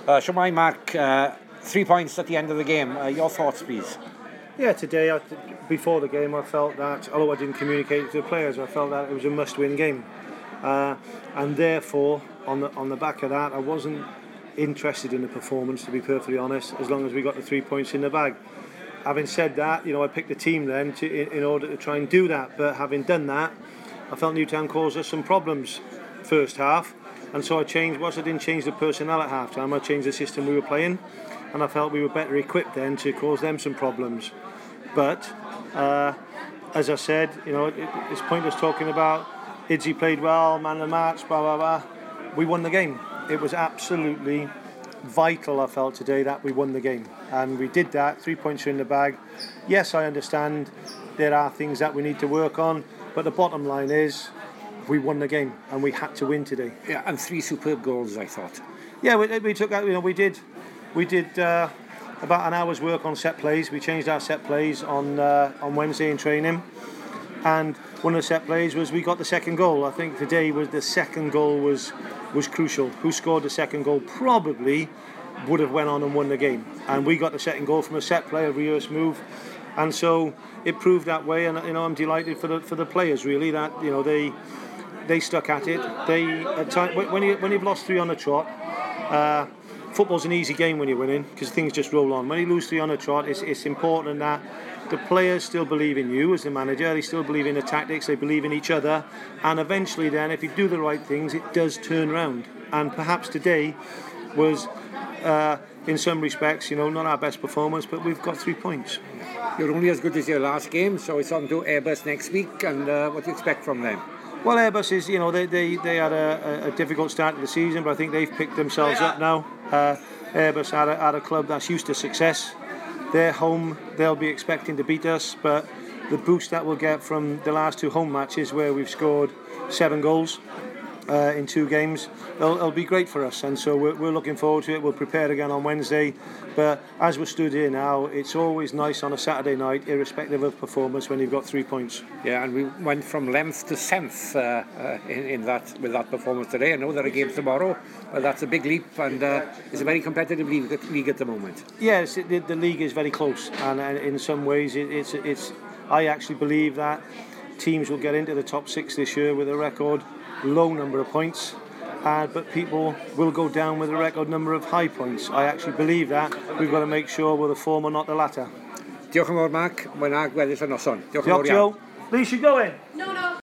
Shwmae, Mark, 3 points at the end of the game. Your thoughts, please? Yeah, today, before the game, I felt that, although I didn't communicate to the players, I felt that it was a must-win game. And therefore, on the back of that, I wasn't interested in the performance, to be perfectly honest, as long as we got the 3 points in the bag. Having said that, I picked the team then in order to try and do that. But having done that, I felt Newtown caused us some problems first half. And so I changed, I didn't change the personnel at half time, I changed the system we were playing. And I felt we were better equipped then to cause them some problems. But, as I said, it's pointless talking about Idzi played well, man of the match, blah, blah, blah. We won the game. It was absolutely vital, I felt today, that we won the game. And we did that, 3 points are in the bag. Yes, I understand there are things that we need to work on, but the bottom line is we won the game and we had to win today. Yeah, and 3 superb goals, I thought. Yeah, we took that, we did about an hour's work on set plays. We changed our set plays on Wednesday in training. And one of the set plays was we got the second goal. I think today the second goal was crucial. Who scored the second goal probably would have went on and won the game. And we got the second goal from a set play, a reverse move. And so it proved that way. And I'm delighted for the players really that they stuck at it. When you've lost 3 on the trot. Football's an easy game when you're winning because things just roll on. When you lose 3 on a trot, it's important that the players still believe in you as the manager. They still believe in the tactics. They believe in each other. And eventually then, if you do the right things, it does turn around. And perhaps today was, in some respects, not our best performance, but we've got 3 points. You're only as good as your last game, so it's on to Airbus next week. And what do you expect from them? Well, Airbus is, they had a difficult start to the season, but I think they've picked themselves up now. Airbus are a club that's used to success. They're home, they'll be expecting to beat us, but the boost that we'll get from the last 2 home matches where we've scored 7 goals in 2 games, it'll be great for us. And so we're looking forward to it. We'll prepare again on Wednesday. But as we're stood here now, it's always nice on a Saturday night, irrespective of performance, when you've got 3 points. Yeah, and we went from 11th to 7th with that performance today. I know there are games tomorrow, but that's a big leap, and it's a very competitive league at the moment. Yes, the league is very close, and in some ways, it's. I actually believe that teams will get into the top 6 this year with a record low number of points. But people will go down with a record number of high points. I actually believe that. We've got to make sure we're the former, not the latter. Diolch yn fawr, Mark. Mwynhau gweddill y noson. Diolch, Joe. Lee, you going? No.